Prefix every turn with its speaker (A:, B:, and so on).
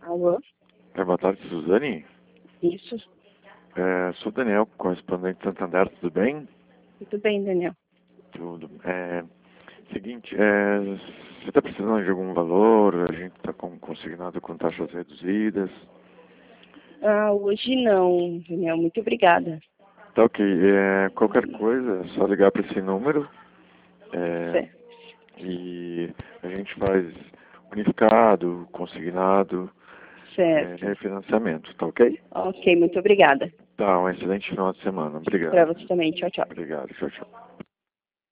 A: Alô?
B: Boa tarde, Suzane.
A: Isso.
B: Sou Daniel, correspondente de Santander, tudo bem?
A: Tudo bem, Daniel.
B: Tudo. Seguinte, você está precisando de algum valor? A gente está consignado com taxas reduzidas.
A: Hoje não, Daniel. Muito obrigada.
B: Tá ok. Qualquer coisa, é só ligar para esse número.
A: Certo.
B: E a gente faz unificado, consignado,
A: Certo.
B: refinanciamento, tá ok?
A: Ok, muito obrigada.
B: Tá, um excelente final de semana.
A: Para
B: Obrigado.
A: você também. Tchau, tchau.
B: Obrigado, tchau, tchau.